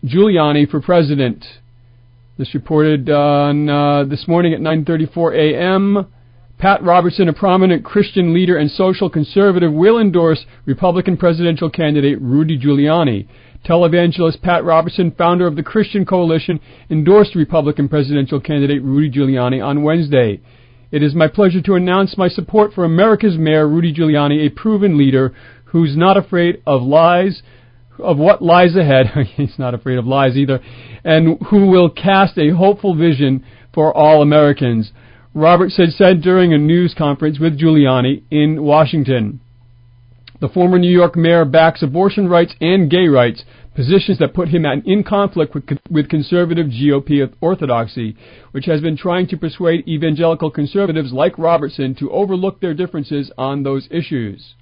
Giuliani for president. This reported on this morning at 9:34 a.m. Pat Robertson, a prominent Christian leader and social conservative, will endorse Republican presidential candidate Rudy Giuliani. Televangelist Pat Robertson, founder of the Christian Coalition, endorsed Republican presidential candidate Rudy Giuliani on Wednesday. It is my pleasure to announce my support for America's Mayor Rudy Giuliani, a proven leader who's not afraid of what lies ahead. He's not afraid of lies either, and who will cast a hopeful vision for all Americans, Robertson said during a news conference with Giuliani in Washington. The former New York mayor backs abortion rights and gay rights, positions that put him in conflict with conservative GOP orthodoxy, which has been trying to persuade evangelical conservatives like Robertson to overlook their differences on those issues.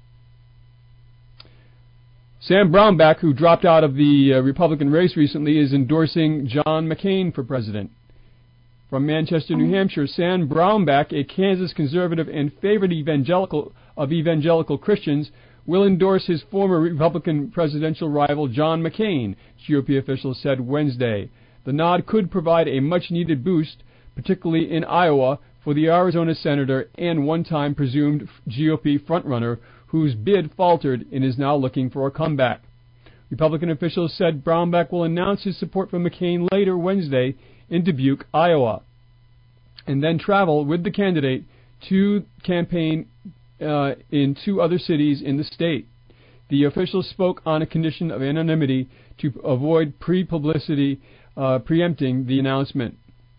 Sam Brownback, who dropped out of the Republican race recently, is endorsing John McCain for president. From Manchester, New Hampshire, Sam Brownback, a Kansas conservative and favorite evangelical Christians, will endorse his former Republican presidential rival John McCain, GOP officials said Wednesday. The nod could provide a much-needed boost, particularly in Iowa, for the Arizona senator and one-time presumed GOP frontrunner whose bid faltered and is now looking for a comeback. Republican officials said Brownback will announce his support for McCain later Wednesday in Dubuque, Iowa, and then travel with the candidate to campaign in two other cities in the state. The officials spoke on a condition of anonymity to avoid pre-publicity preempting the announcement.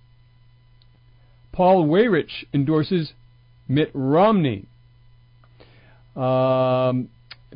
Paul Weyrich endorses Mitt Romney. Paul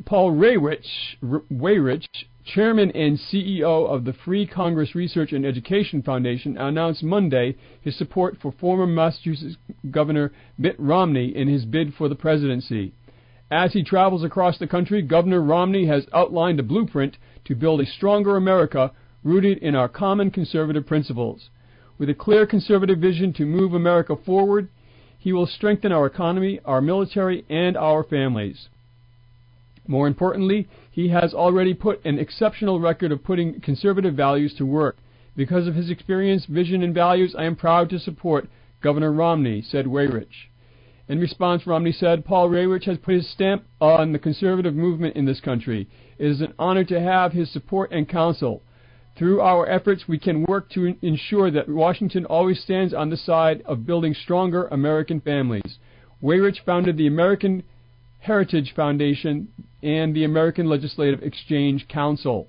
Weyrich, chairman and CEO of the Free Congress Research and Education Foundation, announced Monday his support for former Massachusetts Governor Mitt Romney in his bid for the presidency. As he travels across the country, Governor Romney has outlined a blueprint to build a stronger America rooted in our common conservative principles. With a clear conservative vision to move America forward, he will strengthen our economy, our military, and our families. More importantly, he has already put an exceptional record of putting conservative values to work. Because of his experience, vision, and values, I am proud to support Governor Romney, said Weyrich. In response, Romney said, Paul Weyrich has put his stamp on the conservative movement in this country. It is an honor to have his support and counsel. Through our efforts, we can work to ensure that Washington always stands on the side of building stronger American families. Weyrich founded the American Heritage Foundation and the American Legislative Exchange Council.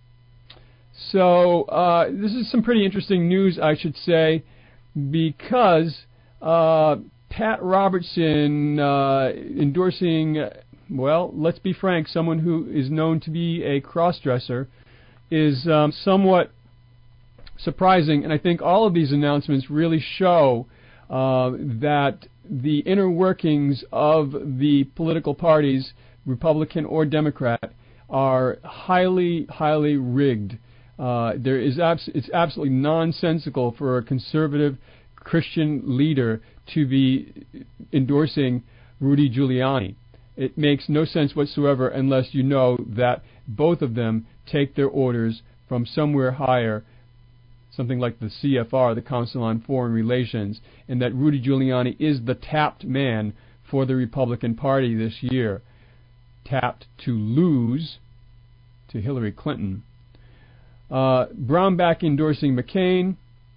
So this is some pretty interesting news, I should say, because Pat Robertson endorsing, well, let's be frank, someone who is known to be a cross-dresser, is somewhat surprising, and I think all of these announcements really show that the inner workings of the political parties, Republican or Democrat, are highly, highly rigged. It's absolutely nonsensical for a conservative Christian leader to be endorsing Rudy Giuliani. It makes no sense whatsoever unless you know that both of them take their orders from somewhere higher, something like the CFR, the Council on Foreign Relations, and that Rudy Giuliani is the tapped man for the Republican Party this year, tapped to lose to Hillary Clinton. Brownback endorsing McCain.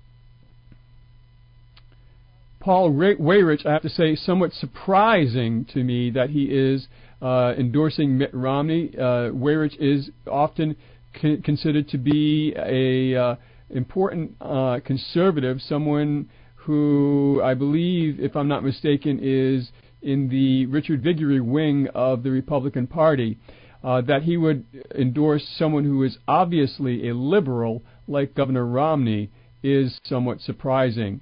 Paul Weyrich, I have to say, somewhat surprising to me that he is endorsing Mitt Romney. Weyrich is often considered to be a important conservative, someone who I believe, if I'm not mistaken, is in the Richard Viguerie wing of the Republican Party. That he would endorse someone who is obviously a liberal like Governor Romney is somewhat surprising.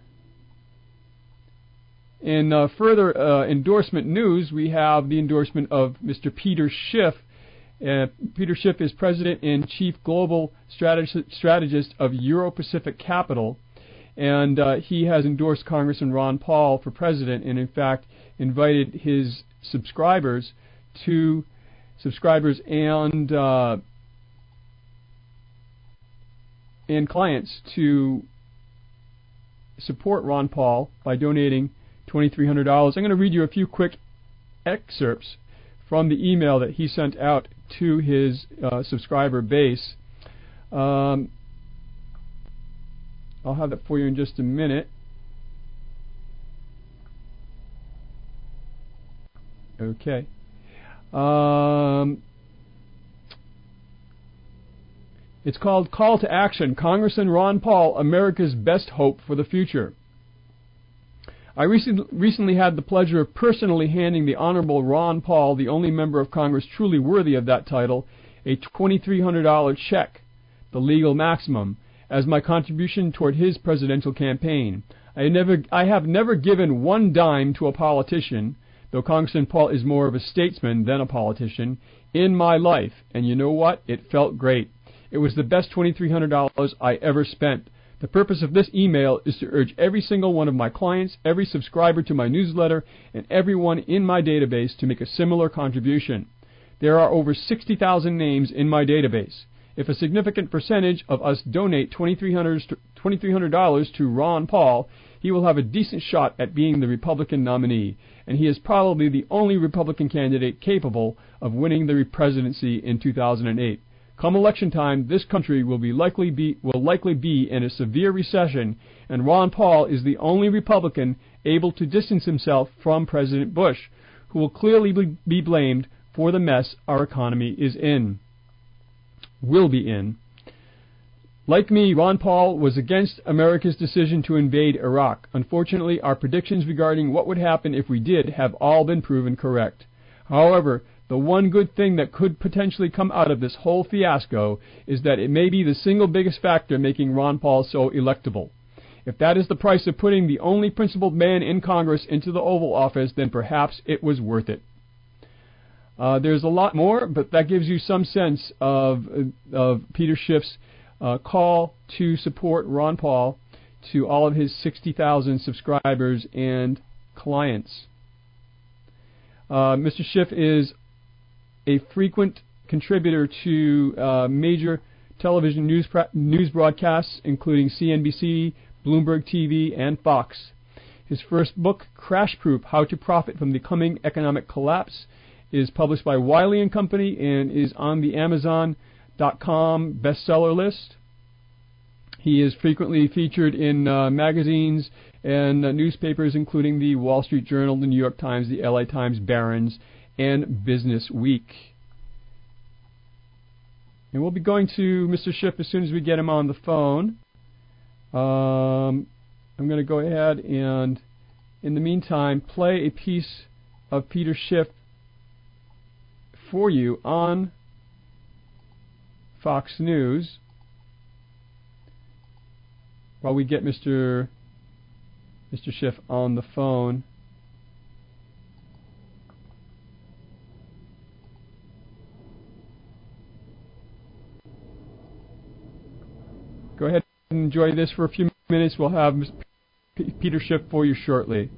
In further endorsement news, we have the endorsement of Mr. Peter Schiff. Peter Schiff is President and Chief Global Strategist of Euro-Pacific Capital, and he has endorsed Congressman Ron Paul for President, and in fact invited his subscribers and and clients to support Ron Paul by donating $2,300. I'm going to read you a few quick excerpts from the email that he sent out to his subscriber base. I'll have that for you in just a minute. Okay. It's called Call to Action, Congressman Ron Paul, America's Best Hope for the Future. I recently had the pleasure of personally handing the Honorable Ron Paul, the only member of Congress truly worthy of that title, a $2,300 check, the legal maximum, as my contribution toward his presidential campaign. I have never given one dime to a politician, though Congressman Paul is more of a statesman than a politician, in my life, and you know what? It felt great. It was the best $2,300 I ever spent. The purpose of this email is to urge every single one of my clients, every subscriber to my newsletter, and everyone in my database to make a similar contribution. There are over 60,000 names in my database. If a significant percentage of us donate $2,300 to Ron Paul, he will have a decent shot at being the Republican nominee, and he is probably the only Republican candidate capable of winning the presidency in 2008. Come election time, this country will likely be in a severe recession, and Ron Paul is the only Republican able to distance himself from President Bush, who will clearly be blamed for the mess our economy will be in. Like me, Ron Paul was against America's decision to invade Iraq. Unfortunately, our predictions regarding what would happen if we did have all been proven correct. However, the one good thing that could potentially come out of this whole fiasco is that it may be the single biggest factor making Ron Paul so electable. If that is the price of putting the only principled man in Congress into the Oval Office, then perhaps it was worth it. There's a lot more, but that gives you some sense of Peter Schiff's call to support Ron Paul to all of his 60,000 subscribers and clients. Mr. Schiff is a frequent contributor to major television news broadcasts, including CNBC, Bloomberg TV, and Fox. His first book, Crash Proof: How to Profit from the Coming Economic Collapse, is published by Wiley & Company and is on the Amazon.com bestseller list. He is frequently featured in magazines and newspapers, including the Wall Street Journal, the New York Times, the LA Times, Barron's, and Business Week. And we'll be going to Mr. Schiff as soon as we get him on the phone. I'm going to go ahead and, in the meantime, play a piece of Peter Schiff for you on Fox News while we get Mr. Schiff on the phone. Go ahead and enjoy this for a few minutes. We'll have Peter Schiff for you shortly.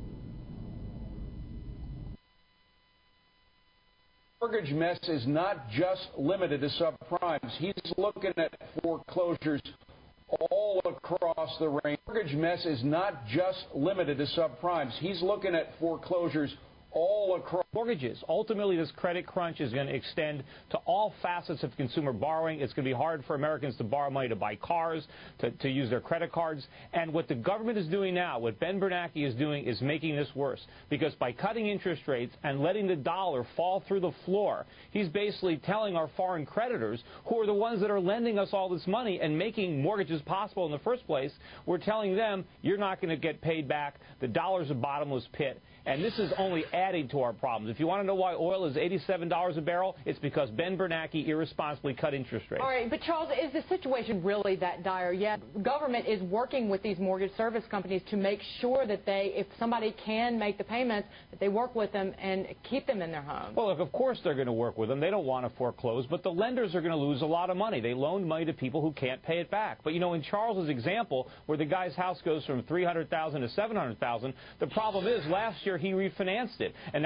Mortgage mess is not just limited to subprimes. He's looking at foreclosures all across the range. Mortgage mess is not just limited to subprimes. He's looking at foreclosures all across mortgages. Ultimately, this credit crunch is going to extend to all facets of consumer borrowing. It's going to be hard for Americans to borrow money to buy cars, to use their credit cards. And what the government is doing now, what Ben Bernanke is doing, is making this worse. Because by cutting interest rates and letting the dollar fall through the floor, he's basically telling our foreign creditors, who are the ones that are lending us all this money and making mortgages possible in the first place, we're telling them, you're not going to get paid back. The dollar's a bottomless pit. And this is only adding to our problems. If you want to know why oil is $87 a barrel, it's because Ben Bernanke irresponsibly cut interest rates. All right, but Charles, is the situation really that dire yet? Government is working with these mortgage service companies to make sure that if somebody can make the payments, that they work with them and keep them in their home. Well, look, of course they're going to work with them. They don't want to foreclose, but the lenders are going to lose a lot of money. They loaned money to people who can't pay it back. But, you know, in Charles's example, where the guy's house goes from $300,000 to $700,000, the problem is last year he refinanced it, and now he has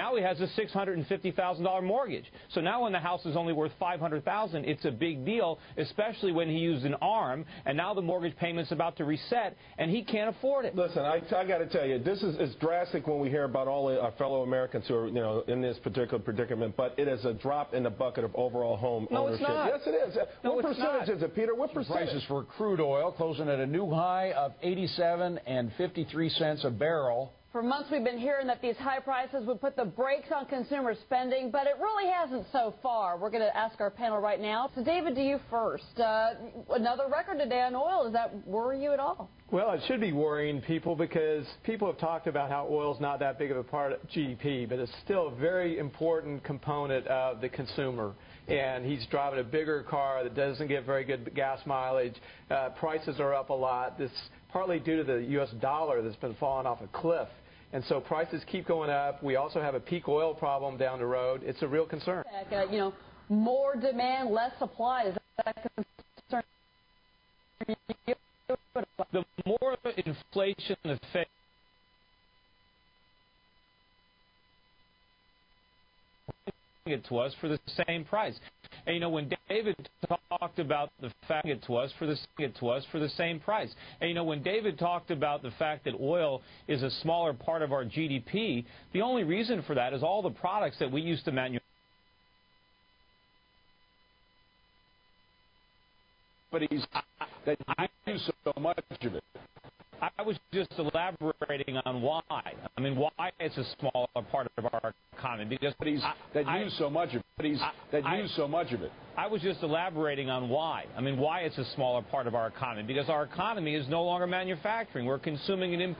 a $650,000 mortgage. So now when the house is only worth $500,000, it's a big deal, especially when he used an ARM, and now the mortgage payment's about to reset, and he can't afford it. Listen, I got to tell you, this is drastic when we hear about all our fellow Americans who are, in this particular predicament, but it is a drop in the bucket of overall home ownership. No, it's not. Yes, it is. No, what percentage is it, Peter? What percentage? Prices for crude oil closing at a new high of 87 and 53 cents a barrel. For months, we've been hearing that these high prices would put the brakes on consumer spending, but it really hasn't so far. We're going to ask our panel right now. So, David, to you first. Another record today on oil. Does that worry you at all? Well, it should be worrying people because people have talked about how oil is not that big of a part of GDP, but it's still a very important component of the consumer. And he's driving a bigger car that doesn't get very good gas mileage. Prices are up a lot. This partly due to the U.S. dollar that's been falling off a cliff. And so prices keep going up. We also have a peak oil problem down the road. It's a real concern. More demand, less supply. Is that concern? The more inflation the Fed it to us for the same price. And when David talked about the fact it to us for the same price. And when David talked about the fact that oil is a smaller part of our GDP, the only reason for that is all the products that we used to manufacture. But I do so much of it. I was just elaborating on why. I mean, why it's a smaller part of our economy. Because use so much of it. I was just elaborating on why. I mean, why it's a smaller part of our economy. Because our economy is no longer manufacturing. We're consuming an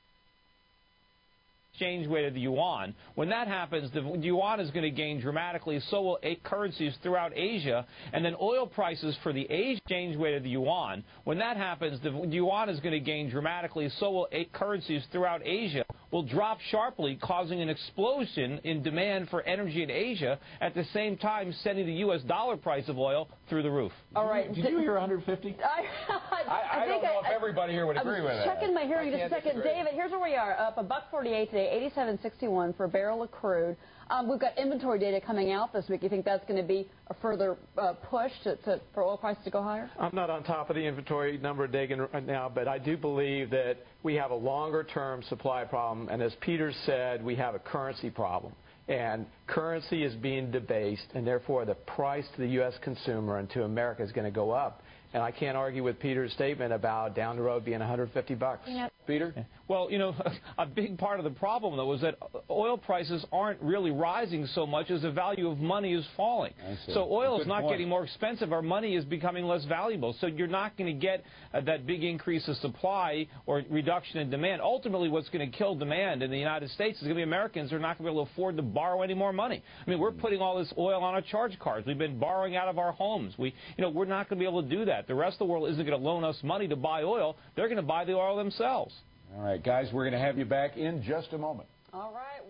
exchange rate of the yuan. When that happens, the yuan is going to gain dramatically. So will currencies throughout Asia. And then oil prices for the exchange rate of the yuan. When that happens, the yuan is going to gain dramatically. So will currencies throughout Asia will drop sharply, causing an explosion in demand for energy in Asia, at the same time sending the U.S. dollar price of oil through the roof. All right. Did you hear 150? I don't know if everybody here would agree with that. Checking my hearing just a second. Disagree. David, here's where we are. Up $1.48 today, 87.61 for a barrel of crude. We've got inventory data coming out this week. You think that's going to be a further push for oil prices to go higher? I'm not on top of the inventory number, Dagan, right now, but I do believe that we have a longer-term supply problem. And as Peter said, we have a currency problem. And currency is being debased, and therefore the price to the U.S. consumer and to America is going to go up. And I can't argue with Peter's statement about down the road being $150. Yeah. Peter? Well, a big part of the problem, though, is that oil prices aren't really rising so much as the value of money is falling. So oil is not getting more expensive. Our money is becoming less valuable. So you're not going to get that big increase of supply or reduction in demand. Ultimately, what's going to kill demand in the United States is going to be Americans who are not going to be able to afford to borrow any more money. I mean, we're putting all this oil on our charge cards. We've been borrowing out of our homes. We're not going to be able to do that. The rest of the world isn't going to loan us money to buy oil. They're going to buy the oil themselves. All right, guys, we're going to have you back in just a moment. All right,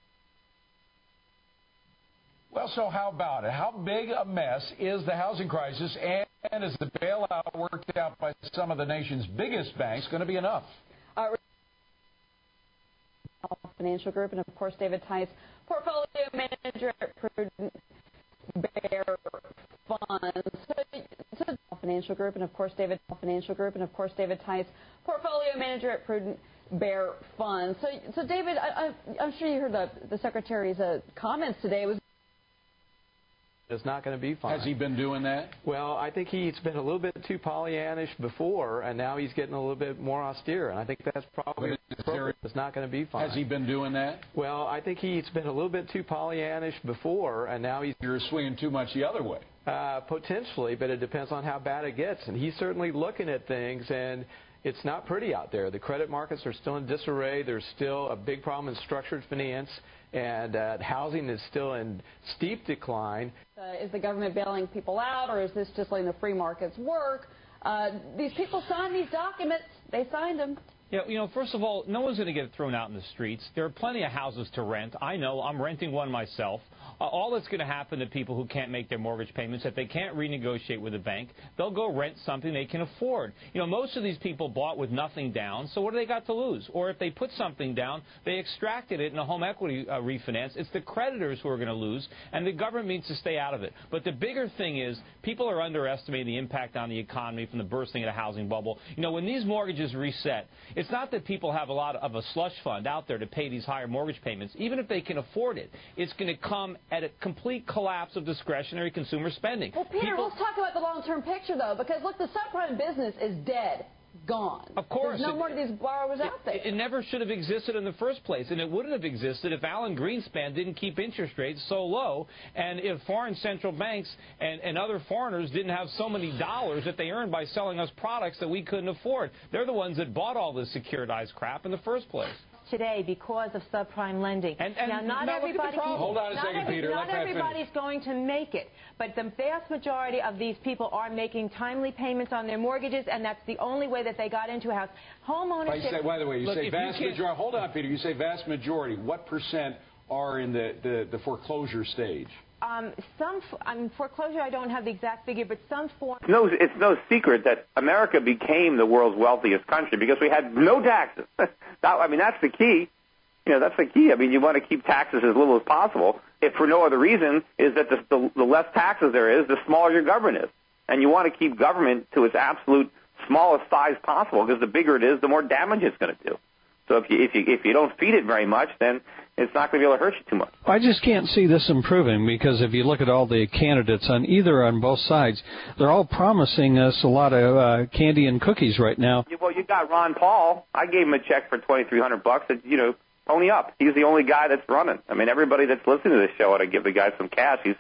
Well, so how about it? How big a mess is the housing crisis, and is the bailout worked out by some of the nation's biggest banks going to be enough? Financial Group, and of course, David Tice, portfolio manager at Prudent Bear Funds. Financial Group, and of course, David Tice, portfolio manager at Prudent Bear Funds. So David, I'm sure you heard the Secretary's comments today. It's not going to be fine. Has he been doing that? Well, I think he's been a little bit too Pollyannish before, and now he's getting a little bit more austere. And I think that's probably appropriate. It's not going to be fine. Has he been doing that? Well, I think he's been a little bit too Pollyannish before, and now You're swinging too much the other way. Potentially, but it depends on how bad it gets. And he's certainly looking at things, and it's not pretty out there. The credit markets are still in disarray. There's still a big problem in structured finance, and housing is still in steep decline. Is the government bailing people out, or is this just letting the free markets work? These people signed these documents. They signed them. Yeah, first of all, no one's going to get thrown out in the streets. There are plenty of houses to rent. I know. I'm renting one myself. All that's going to happen to people who can't make their mortgage payments, if they can't renegotiate with a bank, they'll go rent something they can afford. Most of these people bought with nothing down, so what do they got to lose? Or if they put something down, they extracted it in a home equity refinance. It's the creditors who are going to lose, and the government needs to stay out of it. But the bigger thing is people are underestimating the impact on the economy from the bursting of the housing bubble. When these mortgages reset, it's not that people have a lot of a slush fund out there to pay these higher mortgage payments. Even if they can afford it, it's going to come at a complete collapse of discretionary consumer spending. Well, Peter, let's talk about the long-term picture, though, because, look, the subprime business is dead. Gone. Of course. There's no more of these borrowers out there. It never should have existed in the first place, and it wouldn't have existed if Alan Greenspan didn't keep interest rates so low, and if foreign central banks and other foreigners didn't have so many dollars that they earned by selling us products that we couldn't afford. They're the ones that bought all this securitized crap in the vast place. Today because of subprime lending. Now, not everybody. Hold on a second, Peter. Not everybody's going to make it, but the vast majority of these people are making timely payments on their mortgages, and that's the only way that they got into a house. Home ownership. By the way, you say vast majority. Hold on, Peter. You say vast majority. What percent are in the foreclosure stage? Foreclosure, I don't have the exact figure, but some form. It's no secret that America became the world's wealthiest country because we had no taxes. That's the key. That's the key. You want to keep taxes as little as possible. If for no other reason, is that the less taxes there is, the smaller your government is. And you want to keep government to its absolute smallest size possible because the bigger it is, the more damage it's going to do. So if you don't feed it very much, then it's not going to be able to hurt you too much. I just can't see this improving because if you look at all the candidates on both sides, they're all promising us a lot of candy and cookies right now. Well, you got Ron Paul. I gave him a check for $2,300. Pony up. He's the only guy that's running. Everybody that's listening to this show ought to give the guy some cash. Who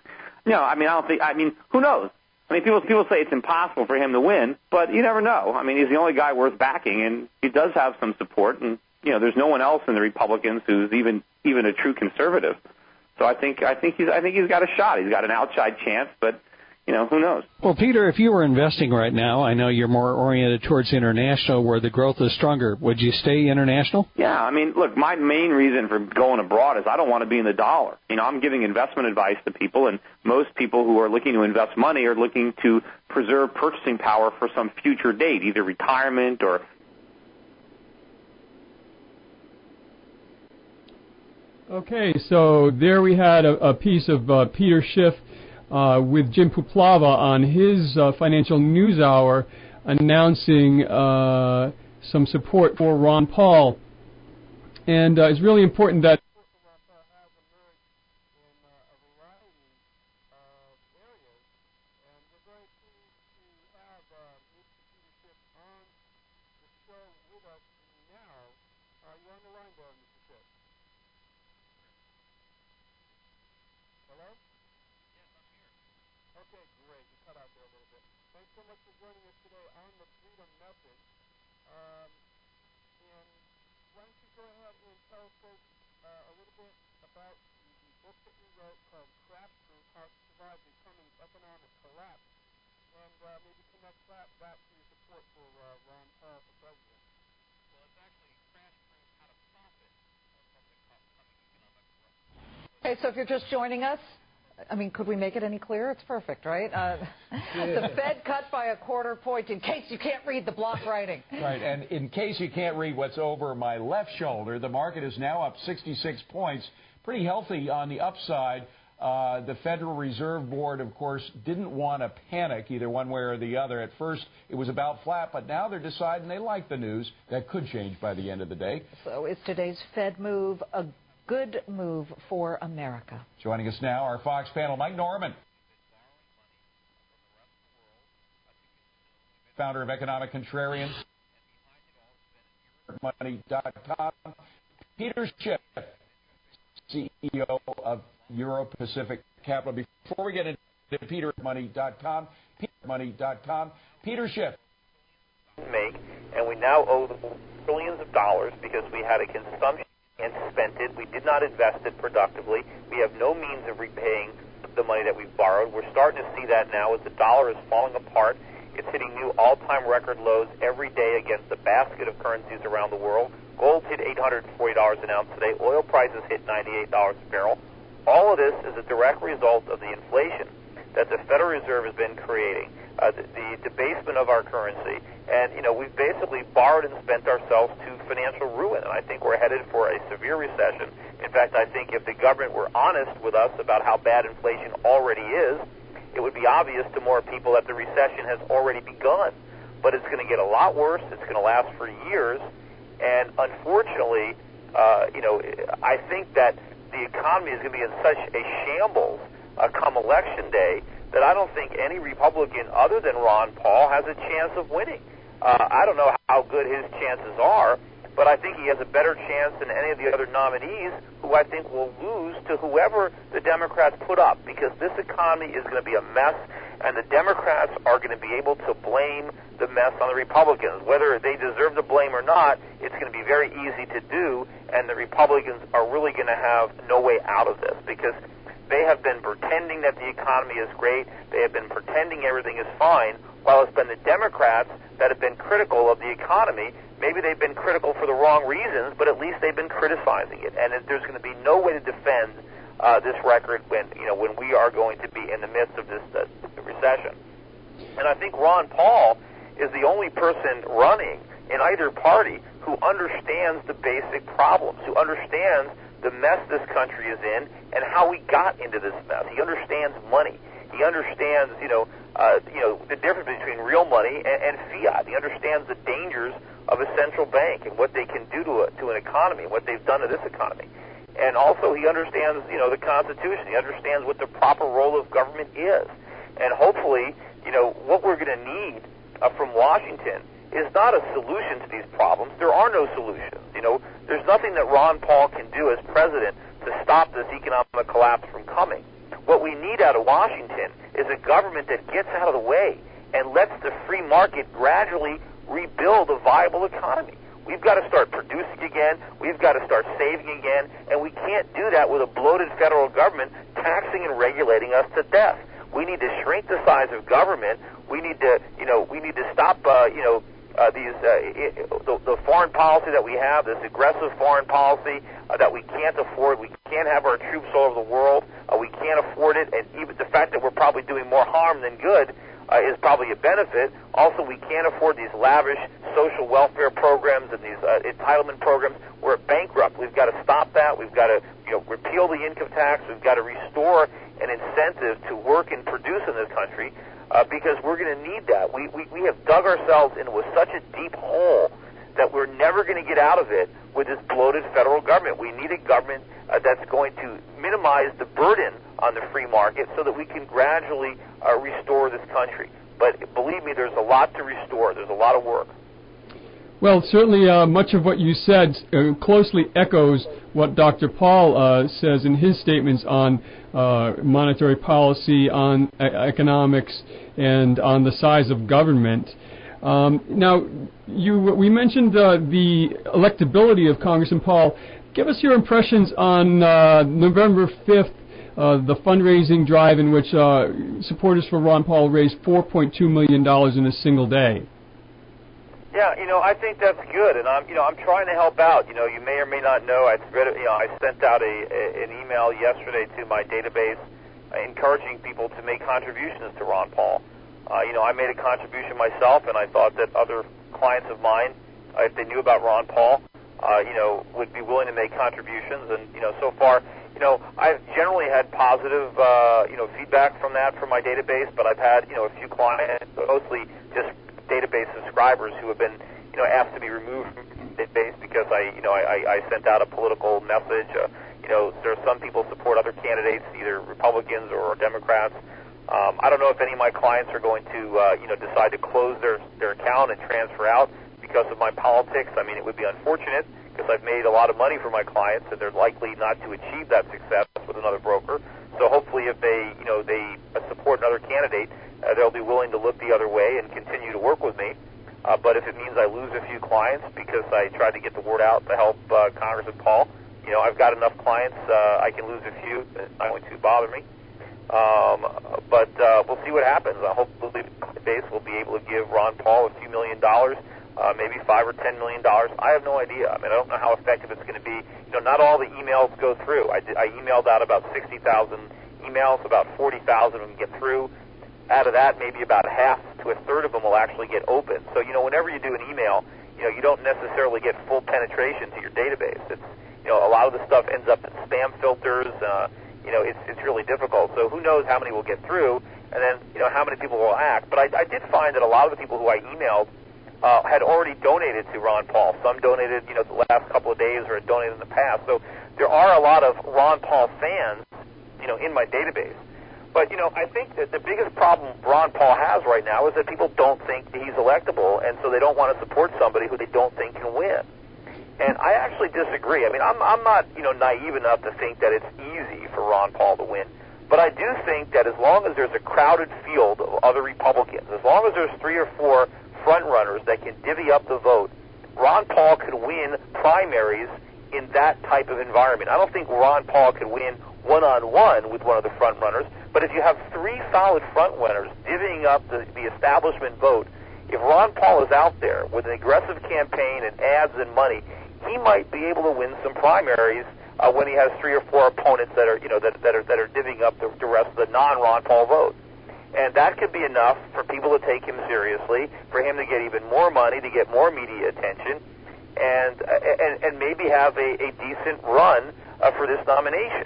knows? People say it's impossible for him to win, but you never know. He's the only guy worth backing, and he does have some support, and there's no one else in the Republicans who's even a true conservative. So I think he's got a shot. He's got an outside chance, but who knows? Well, Peter, if you were investing right now, I know you're more oriented towards international where the growth is stronger. Would you stay international? Yeah, look, my main reason for going abroad is I don't want to be in the dollar. I'm giving investment advice to people, and most people who are looking to invest money are looking to preserve purchasing power for some future date, either retirement or... Okay, so there we had a piece of Peter Schiff with Jim Puplava on his Financial News Hour announcing some support for Ron Paul. And it's really important that Okay, so if you're just joining us, could we make it any clearer? It's perfect, right? The Fed cut by a quarter point in case you can't read the block writing. Right, and in case you can't read what's over my left shoulder, the market is now up 66 points, pretty healthy on the upside. The Federal Reserve Board, of course, didn't want to panic either one way or the other. At first, it was about flat, but now they're deciding they like the news. That could change by the end of the day. So is today's Fed move a good move for America? Joining us now, our Fox panel, Mike Norman, founder of Economic Contrarians, Money.com, Peter Schiff, CEO of Euro Pacific Capital. Before we get into PeterMoney.com, Peter Schiff. And we now owe them billions of dollars because we had a consumption and spent it. We did not invest it productively. We have no means of repaying the money that we've borrowed. We're starting to see that now as the dollar is falling apart It's hitting new all-time record lows every day against a basket of currencies around the world. Gold hit $840 an ounce today. Oil prices hit $98 a barrel. All of this is a direct result of the inflation that the Federal Reserve has been creating, the debasement of our currency. And, we've basically borrowed and spent ourselves to financial ruin. And I think we're headed for a severe recession. In fact, I think if the government were honest with us about how bad inflation already is, it would be obvious to more people that the recession has already begun. But it's going to get a lot worse. It's going to last for years. And unfortunately, I think that the economy is going to be in such a shambles come Election Day that I don't think any Republican other than Ron Paul has a chance of winning. I don't know how good his chances are, but I think he has a better chance than any of the other nominees, who I think will lose to whoever the Democrats put up, because this economy is going to be a mess, and the Democrats are going to be able to blame the mess on the Republicans. Whether they deserve the blame or not, it's going to be very easy to do, and the Republicans are really going to have no way out of this, because they have been pretending that the economy is great. They have been pretending everything is fine, while it's been the Democrats that have been critical of the economy. Maybe they've been critical for the wrong reasons, but at least they've been criticizing it. And there's going to be no way to defend this record when we are going to be in the midst of this recession. And I think Ron Paul is the only person running in either party who understands the basic problems, who understands the mess this country is in and how we got into this mess. He understands money. He understands, the difference between real money and fiat. He understands the dangers of a central bank and what they can do to an economy, what they've done to this economy. And also he understands, the Constitution. He understands what the proper role of government is. And hopefully, what we're going to need from Washington is not a solution to these problems. There are no solutions. There's nothing that Ron Paul can do as president to stop this economic collapse from coming. What we need out of Washington is a government that gets out of the way and lets the free market gradually rebuild a viable economy. We've got to start producing again. We've got to start saving again. And we can't do that with a bloated federal government taxing and regulating us to death. We need to shrink the size of government. We need to, stop, the foreign policy that we have, this aggressive foreign policy that we can't afford. We can't have our troops all over the world. We can't afford it. And even the fact that we're probably doing more harm than good is probably a benefit. Also, we can't afford these lavish social welfare programs and these entitlement programs. We're bankrupt. We've got to stop that. We've got to repeal the income tax. We've got to restore an incentive to work and produce in this country because we're going to need that. We have dug ourselves into such a deep hole that we're never going to get out of it with this bloated federal government. We need a government that's going to minimize the burden on the free market so that we can gradually restore this country. But believe me, there's a lot to restore. There's a lot of work. Well, certainly much of what you said closely echoes what Dr. Paul says in his statements on monetary policy, on economics, and on the size of government. Now, we mentioned the electability of Congressman Paul. Give us your impressions on November 5th, the fundraising drive in which supporters for Ron Paul raised $4.2 million in a single day. Yeah, I think that's good, and I'm trying to help out. You may or may not know, I sent out an email yesterday to my database encouraging people to make contributions to Ron Paul. I made a contribution myself, and I thought that other clients of mine, if they knew about Ron Paul, would be willing to make contributions. And so far, I've generally had positive, feedback from that from my database, but I've had, a few clients, mostly just database subscribers who have been, asked to be removed from the database because I sent out a political message. There are some people support other candidates, either Republicans or Democrats. I don't know if any of my clients are going to, decide to close their account and transfer out because of my politics. I mean, it would be unfortunate because I've made a lot of money for my clients, and they're likely not to achieve that success with another broker. So hopefully, if they support another candidate, they'll be willing to look the other way and continue to work with me. But if it means I lose a few clients because I tried to get the word out to help Congressman Paul, I've got enough clients. I can lose a few. It's not going to bother me. But we'll see what happens. Hopefully, the base will be able to give Ron Paul a few $1 million, maybe $5 or $10 million. I have no idea. I mean, I don't know how effective it's going to be. You know, not all the emails go through. I emailed out about 60,000 emails. About 40,000 of them get through. Out of that, maybe about half to a third of them will actually get open. So, you know, whenever you do an email, you know, you don't necessarily get full penetration to your database. It's, you know, a lot of the stuff ends up in spam filters. You know, it's really difficult. So who knows how many will get through, and then, you know, how many people will act. But I did find that a lot of the people who I emailed had already donated to Ron Paul. Some donated, you know, the last couple of days, or had donated in the past. So there are a lot of Ron Paul fans, you know, in my database. But, you know, I think that the biggest problem Ron Paul has right now is that people don't think that he's electable, and so they don't want to support somebody who they don't think can win. And I actually disagree. I mean, I'm not, you know, naive enough to think that it's easy for Ron Paul to win. But I do think that as long as there's a crowded field of other Republicans, as long as there's 3 or 4 front runners that can divvy up the vote, Ron Paul could win primaries in that type of environment. I don't think Ron Paul could win one-on-one with one of the front runners, but if you have 3 solid front runners divvying up the establishment vote, if Ron Paul is out there with an aggressive campaign and ads and money, he might be able to win some primaries when he has 3 or 4 opponents that are, you know, that are divvying up the rest of the non-Ron Paul vote. And that could be enough for people to take him seriously, for him to get even more money, to get more media attention, and maybe have a decent run for this nomination.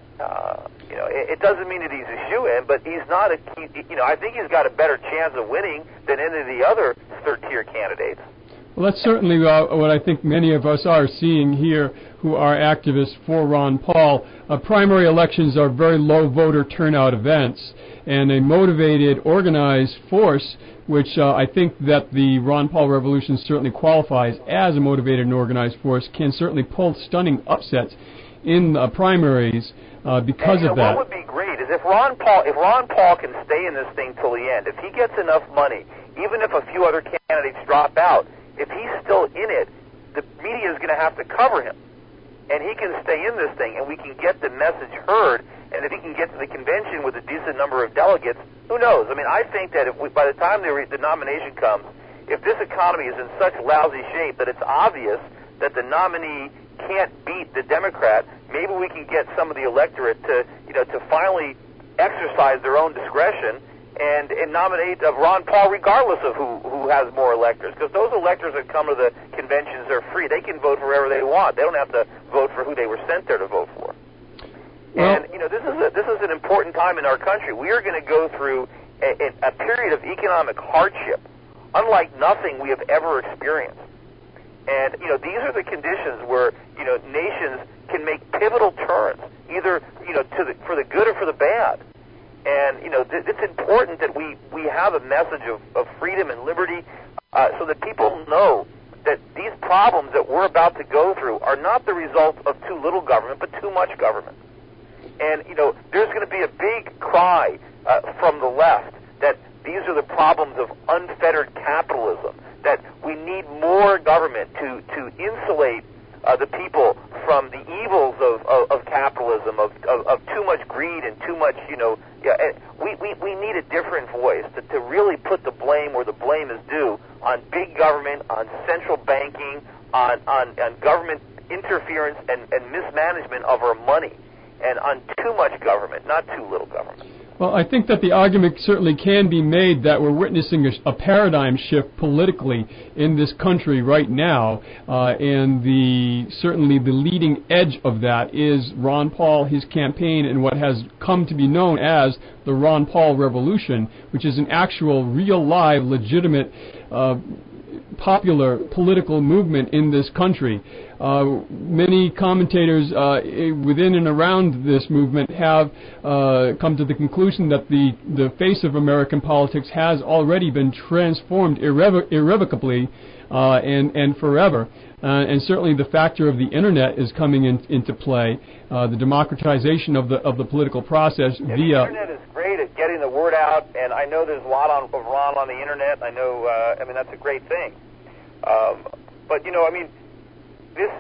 You know, it doesn't mean that he's a shoo-in, but he's not you know, I think he's got a better chance of winning than any of the other third-tier candidates. Well, that's certainly what I think many of us are seeing here who are activists for Ron Paul. Primary elections are very low voter turnout events, and a motivated, organized force, which I think that the Ron Paul Revolution certainly qualifies as a motivated and organized force, can certainly pull stunning upsets in primaries because of that. What would be great is if Ron Paul can stay in this thing till the end, if he gets enough money, even if a few other candidates drop out, if he's still in it, the media is going to have to cover him. And he can stay in this thing, and we can get the message heard, and if he can get to the convention with a decent number of delegates, who knows? I mean, I think that by the time the nomination comes, if this economy is in such lousy shape that it's obvious that the nominee can't beat the Democrat, maybe we can get some of the electorate to, you know, to finally exercise their own discretion and nominate Ron Paul regardless of who has more electors. Because those electors that come to the conventions are free. They can vote for whoever they want. They don't have to vote for who they were sent there to vote for. Well, and, you know, this is an important time in our country. We are going to go through a period of economic hardship unlike nothing we have ever experienced. And, you know, these are the conditions where, you know, nations can make pivotal turns, either, you know, for the good or for the bad. And, you know, it's important that we have a message of freedom and liberty so that people know that these problems that we're about to go through are not the result of too little government, but too much government. And, you know, there's going to be a big cry from the left that these are the problems of unfettered capitalism, that we need more government to insulate the people from the evils of capitalism, of too much greed and too much, you know, we need a different voice to really put the blame where the blame is due on big government, on central banking, on government interference and mismanagement of our money, and on too much government, not too little government. Well, I think that the argument certainly can be made that we're witnessing a paradigm shift politically in this country right now, and certainly the leading edge of that is Ron Paul, his campaign, and what has come to be known as the Ron Paul Revolution, which is an actual, real, live, legitimate popular political movement in this country. Many commentators within and around this movement have come to the conclusion that the face of American politics has already been transformed irrevocably and forever. And certainly the factor of the internet is coming into play. The democratization of the political process via. The internet is great at getting the word out, and I know there's a lot of Ron on the internet. I know. I mean, that's a great thing. But you know, I mean,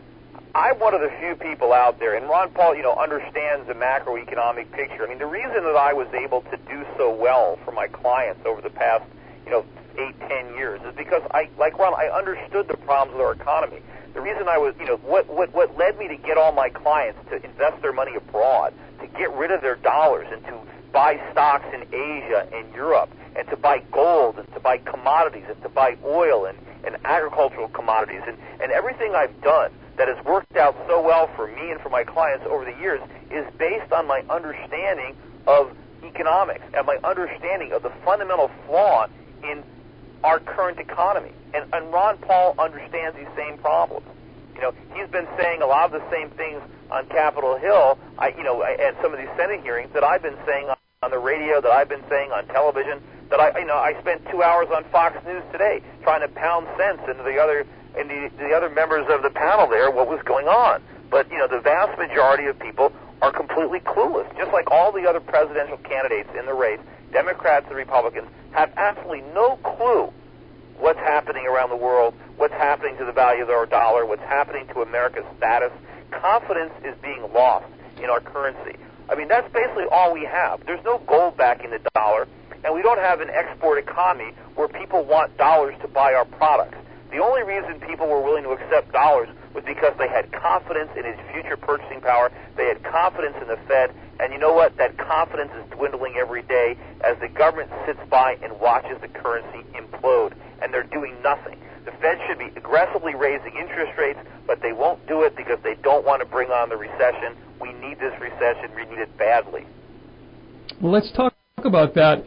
I'm one of the few people out there, and Ron Paul, understands the macroeconomic picture. I mean, the reason that I was able to do so well for my clients over the past, 8-10 years is because like Ron, I understood the problems with our economy. The reason I was, what led me to get all my clients to invest their money abroad, to get rid of their dollars and to buy stocks in Asia and Europe, and to buy gold, and to buy commodities, and to buy oil and agricultural commodities, and everything I've done that has worked out so well for me and for my clients over the years is based on my understanding of economics and my understanding of the fundamental flaw in our current economy. And Ron Paul understands these same problems. He's been saying a lot of the same things on Capitol Hill, at some of these Senate hearings that I've been saying on the radio, that I've been saying on television, that I spent 2 hours on Fox News today trying to pound sense into the other members of the panel there what was going on. But, the vast majority of people are completely clueless. Just like all the other presidential candidates in the race, Democrats and Republicans have absolutely no clue what's happening around the world, what's happening to the value of our dollar, what's happening to America's status. Confidence is being lost in our currency. I mean, that's basically all we have. There's no gold backing the dollar, and we don't have an export economy where people want dollars to buy our products. The only reason people were willing to accept dollars was because they had confidence in its future purchasing power. They had confidence in the Fed. And you know what? That confidence is dwindling every day as the government sits by and watches the currency implode. And they're doing nothing. The Fed should be aggressively raising interest rates, but they won't do it because they don't want to bring on the recession. We need this recession. We need it badly. Well, let's talk about that.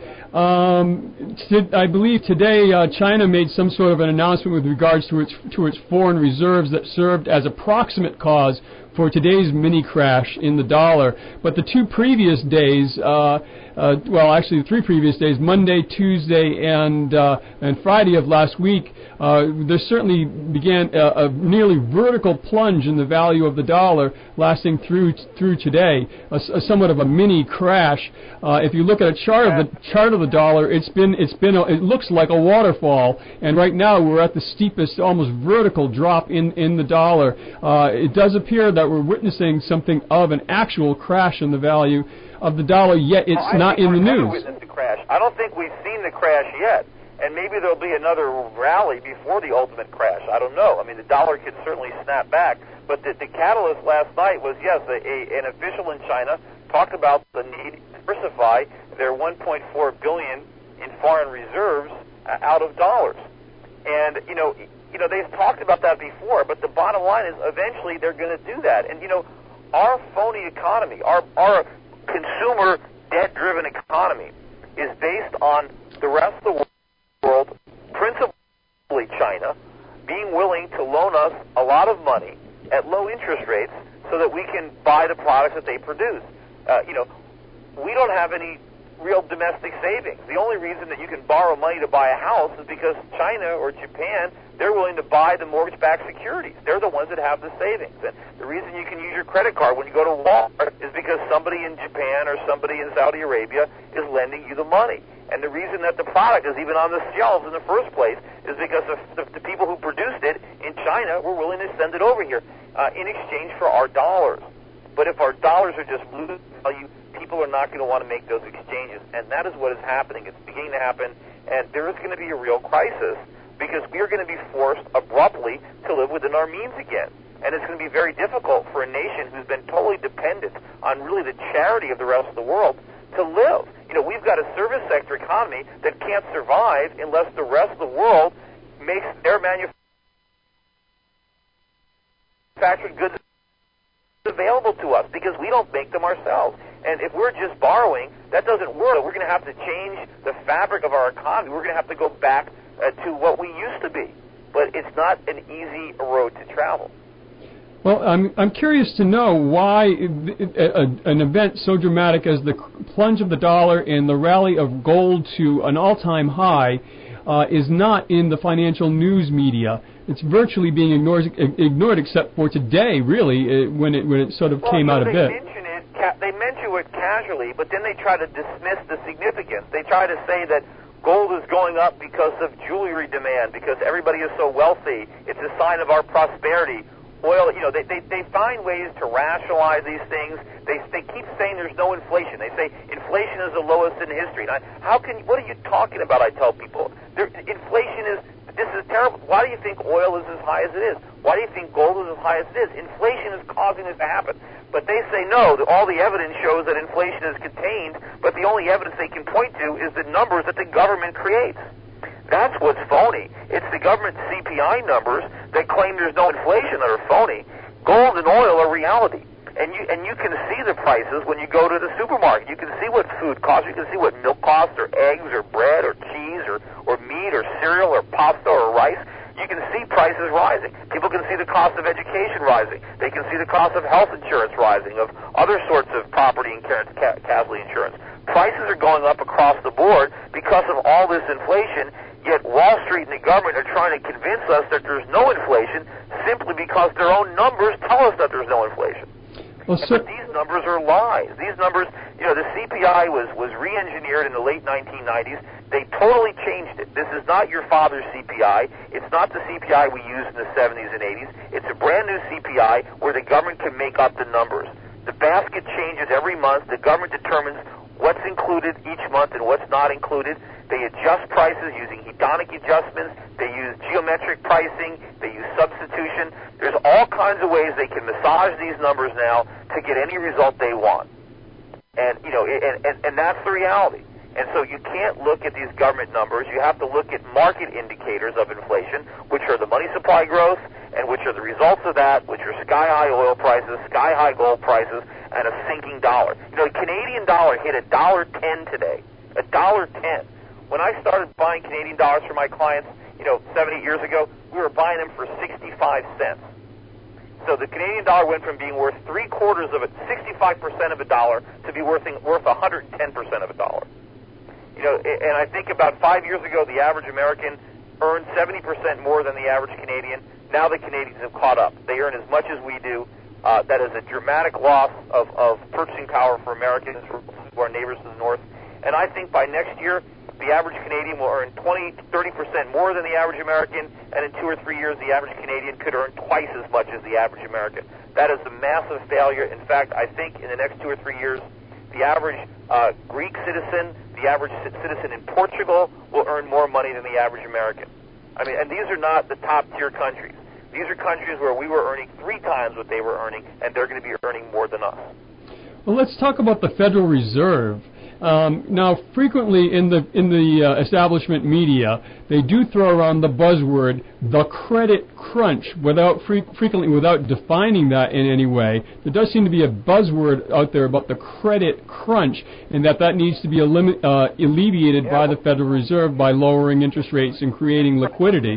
I believe today China made some sort of an announcement with regards to its foreign reserves that served as a proximate cause for today's mini crash in the dollar. But the 2 previous days, the 3 previous days, Monday, Tuesday, and Friday of last week, there certainly began a nearly vertical plunge in the value of the dollar, lasting through today, somewhat of a mini crash. If you look at a chart of the dollar, it looks like a waterfall, and right now we're at the steepest, almost vertical drop in the dollar. It does appear that we're witnessing something of an actual crash in the value of the dollar, yet it's not in the news. The crash. I don't think we've seen the crash yet, and maybe there'll be another rally before the ultimate crash. I don't know. I mean, the dollar could certainly snap back, but the catalyst last night was, yes, an official in China talked about the need to diversify their $1.4 billion in foreign reserves out of dollars. And, they've talked about that before, but the bottom line is eventually they're going to do that. And, our phony economy, our consumer debt-driven economy is based on the rest of the world, principally China, being willing to loan us a lot of money at low interest rates so that we can buy the products that they produce. We don't have any real domestic savings. The only reason that you can borrow money to buy a house is because China or Japan, they're willing to buy the mortgage-backed securities. They're the ones that have the savings. And the reason you can use your credit card when you go to Walmart is because somebody in Japan or somebody in Saudi Arabia is lending you the money. And the reason that the product is even on the shelves in the first place is because the people who produced it in China were willing to send it over here in exchange for our dollars. But if our dollars are just losing value, people are not going to want to make those exchanges. And that is what is happening. It's beginning to happen. And there is going to be a real crisis because we are going to be forced abruptly to live within our means again. And it's going to be very difficult for a nation who's been totally dependent on really the charity of the rest of the world to live. We've got a service sector economy that can't survive unless the rest of the world makes their manufactured goods available to us because we don't make them ourselves. And if we're just borrowing, that doesn't work. We're going to have to change the fabric of our economy. We're going to have to go back to what we used to be. But it's not an easy road to travel. Well, I'm curious to know why an event so dramatic as the plunge of the dollar and the rally of gold to an all-time high is not in the financial news media. It's virtually being ignored except for today, really, when it sort of came out a bit. They mention it casually, but then they try to dismiss the significance. They try to say that gold is going up because of jewelry demand, because everybody is so wealthy. It's a sign of our prosperity. oil, they find ways to rationalize these things. They keep saying there's no inflation. They say inflation is the lowest in history. Now, what are you talking about? I tell people, this is terrible. Why do you think oil is as high as it is? Why do you think gold is as high as it is? Inflation is causing this to happen. But they say no, all the evidence shows that inflation is contained, but the only evidence they can point to is the numbers that the government creates. That's what's phony. It's the government CPI numbers that claim there's no inflation that are phony. Gold and oil are reality. And you can see the prices when you go to the supermarket. You can see what food costs. You can see what milk costs, or eggs, or bread, or cheese, or meat, or cereal, or pasta, or rice. You can see prices rising. People can see the cost of education rising. They can see the cost of health insurance rising, of other sorts of property and casualty insurance. Prices are going up across the board because of all this inflation, yet Wall Street and the government are trying to convince us that there's no inflation simply because their own numbers tell us that there's no inflation. But these numbers are lies. These numbers, the CPI was re-engineered in the late 1990s. They totally changed it. This is not your father's CPI. It's not the CPI we used in the 70s and 80s. It's a brand new CPI where the government can make up the numbers. The basket changes every month. The government determines what's included each month and what's not included. They adjust prices using hedonic adjustments. They use geometric pricing. They use substitution. There's all kinds of ways they can massage these numbers now to get any result they want. And that's the reality. And so you can't look at these government numbers. You have to look at market indicators of inflation, which are the money supply growth, and which are the results of that, which are sky-high oil prices, sky-high gold prices, and a sinking dollar. The Canadian dollar hit $1.10 today. $1.10. When I started buying Canadian dollars for my clients, 7-8 years ago, we were buying them for 65 cents. So the Canadian dollar went from being worth 3/4 of it, 65% of a dollar, to be worth 110% of a dollar. And I think about 5 years ago, the average American earned 70% more than the average Canadian. Now the Canadians have caught up. They earn as much as we do. That is a dramatic loss of purchasing power for Americans, for our neighbors to the north. And I think by next year, the average Canadian will earn 20 to 30% more than the average American, and in 2 or 3 years, the average Canadian could earn twice as much as the average American. That is a massive failure. In fact, I think in the next 2 or 3 years, the average Greek citizen, the average citizen in Portugal will earn more money than the average American. I mean, and these are not the top-tier countries. These are countries where we were earning 3 times what they were earning, and they're going to be earning more than us. Well, let's talk about the Federal Reserve. Now, frequently in the establishment media, they do throw around the buzzword, the credit crunch, frequently without defining that in any way. There does seem to be a buzzword out there about the credit crunch, and that needs to be alleviated by the Federal Reserve by lowering interest rates and creating liquidity.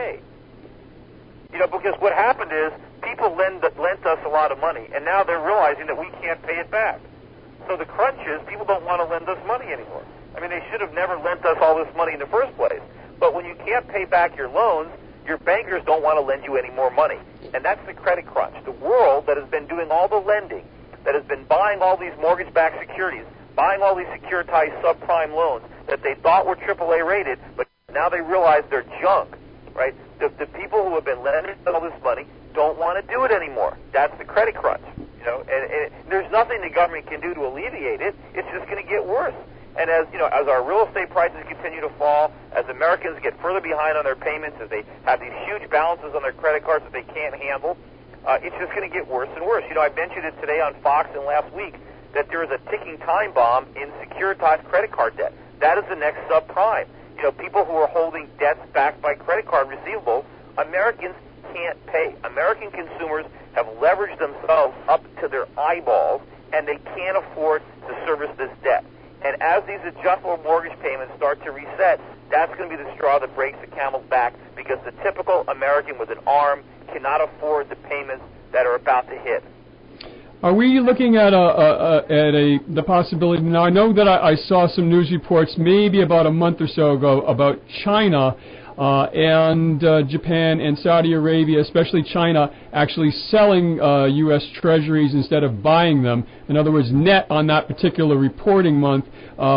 Because what happened is people lent us a lot of money, and now they're realizing that we can't pay it back. So the crunch is people don't want to lend us money anymore. I mean, they should have never lent us all this money in the first place. But when you can't pay back your loans, your bankers don't want to lend you any more money. And that's the credit crunch. The world that has been doing all the lending, that has been buying all these mortgage-backed securities, buying all these securitized subprime loans that they thought were AAA rated, but now they realize they're junk, right? The people who have been lending all this money don't want to do it anymore. That's the credit crunch. And there's nothing the government can do to alleviate it. It's just going to get worse. And as our real estate prices continue to fall, as Americans get further behind on their payments, as they have these huge balances on their credit cards that they can't handle, it's just going to get worse and worse. I mentioned it today on Fox and last week that there is a ticking time bomb in securitized credit card debt. That is the next subprime. People who are holding debts backed by credit card receivables, Americans can't pay. American consumers have leveraged themselves up to their eyeballs, and they can't afford to service this debt. And as these adjustable mortgage payments start to reset, that's going to be the straw that breaks the camel's back, because the typical American with an arm cannot afford the payments that are about to hit. Are we looking at the possibility? Now, I know that I saw some news reports maybe about a month or so ago about China and Japan and Saudi Arabia, especially China, actually selling U.S. Treasuries instead of buying them. In other words, net on that particular reporting month,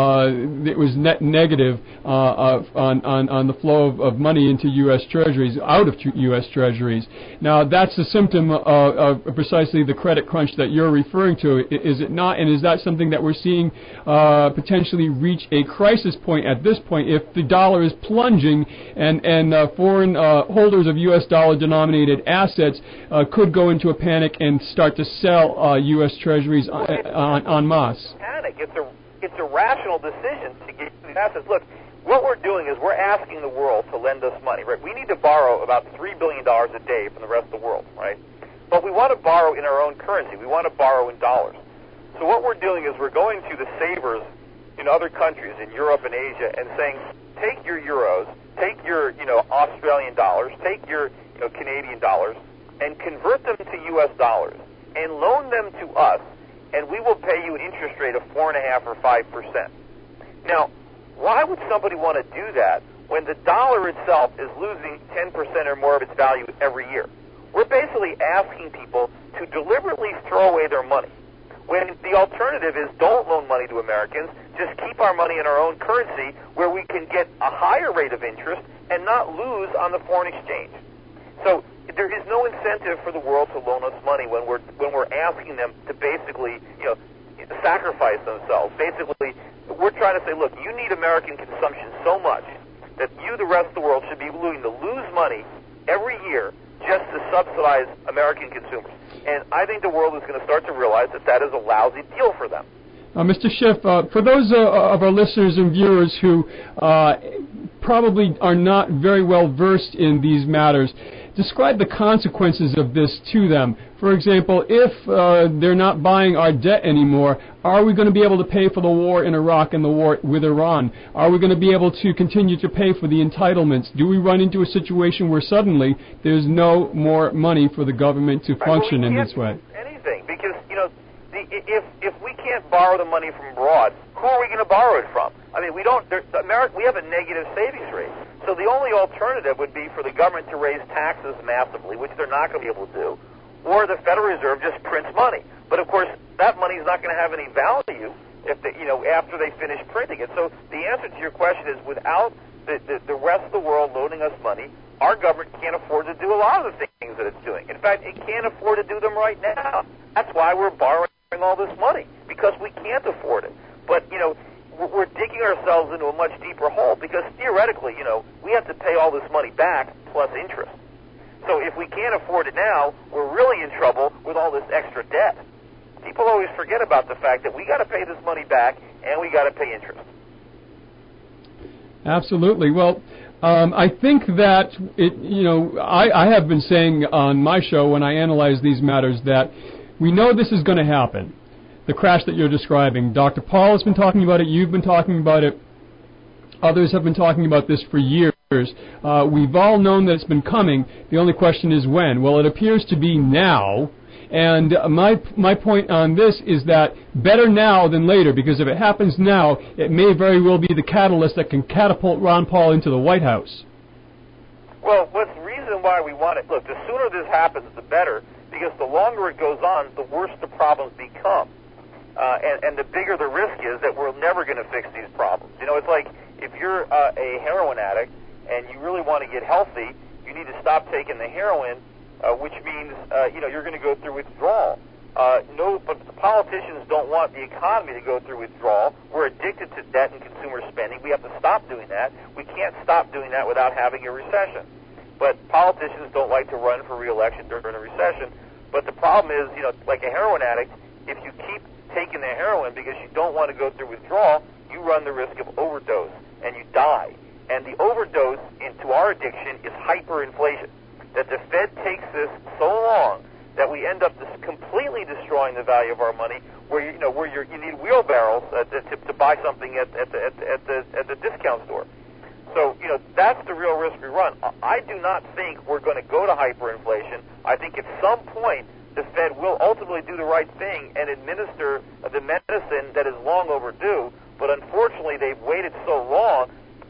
it was net negative on the flow of money into U.S. Treasuries, out of U.S. Treasuries. Now, that's a symptom of precisely the credit crunch that you're referring to, is it not? And is that something that we're seeing potentially reach a crisis point at this point if the dollar is plunging and foreign holders of U.S. dollar-denominated assets could go into a panic and start to sell U.S. Treasuries en masse? Panic. It's a rational decision to get these assets. Look, what we're doing is we're asking the world to lend us money, right? We need to borrow about $3 billion a day from the rest of the world, right? But we want to borrow in our own currency. We want to borrow in dollars. So what we're doing is we're going to the savers in other countries, in Europe and Asia, and saying, take your euros, take your, Australian dollars, take your, Canadian dollars, and convert them to U.S. dollars, and loan them to us, and we will pay you an interest rate of 4.5% or 5%. Now, why would somebody want to do that when the dollar itself is losing 10% or more of its value every year? We're basically asking people to deliberately throw away their money, when the alternative is don't loan money to Americans, just keep our money in our own currency where we can get a higher rate of interest and not lose on the foreign exchange. So there is no incentive for the world to loan us money when we're asking them to basically, sacrifice themselves. Basically, we're trying to say, look, you need American consumption so much that you, the rest of the world, should be willing to lose money every year just to subsidize American consumers. And I think the world is going to start to realize that that is a lousy deal for them. Mr. Schiff, for those of our listeners and viewers who probably are not very well versed in these matters, describe the consequences of this to them. For example, if they're not buying our debt anymore, are we going to be able to pay for the war in Iraq and the war with Iran? Are we going to be able to continue to pay for the entitlements? Do we run into a situation where suddenly there's no more money for the government to function in this way? Anything, because, if we can't borrow the money from abroad, who are we going to borrow it from? I mean, we have a negative savings rate. So the only alternative would be for the government to raise taxes massively, which they're not going to be able to do, or the Federal Reserve just prints money. But of course, that money is not going to have any value if after they finish printing it. So the answer to your question is, without the rest of the world loaning us money, our government can't afford to do a lot of the things that it's doing. In fact, it can't afford to do them right now. That's why we're borrowing all this money, because we can't afford it. But, we're digging ourselves into a much deeper hole, because theoretically, we have to pay all this money back plus interest. So if we can't afford it now, we're really in trouble with all this extra debt. People always forget about the fact that we got to pay this money back and we got to pay interest. Absolutely. Well, I think that I have been saying on my show when I analyze these matters that we know this is going to happen. The crash that you're describing. Dr. Paul has been talking about it. You've been talking about it. Others have been talking about this for years. We've all known that it's been coming. The only question is when. Well, it appears to be now. And my point on this is that better now than later, because if it happens now, it may very well be the catalyst that can catapult Ron Paul into the White House. Well, what's the reason why we want it? Look, the sooner this happens, the better, because the longer it goes on, the worse the problems become. And the bigger the risk is that we're never going to fix these problems. It's like if you're a heroin addict and you really want to get healthy, you need to stop taking the heroin, which means, you're going to go through withdrawal. But the politicians don't want the economy to go through withdrawal. We're addicted to debt and consumer spending. We have to stop doing that. We can't stop doing that without having a recession. But politicians don't like to run for re-election during a recession. But the problem is, like a heroin addict, if you keep taking the heroin because you don't want to go through withdrawal, you run the risk of overdose, and you die. And the overdose into our addiction is hyperinflation. That the Fed takes this so long that we end up completely destroying the value of our money, where you need wheelbarrows to buy something at the discount store. So that's the real risk we run. I do not think we're going to go to hyperinflation. I think at some point the Fed will ultimately do the right thing and administer the medicine that is long overdue. But unfortunately, they've waited so long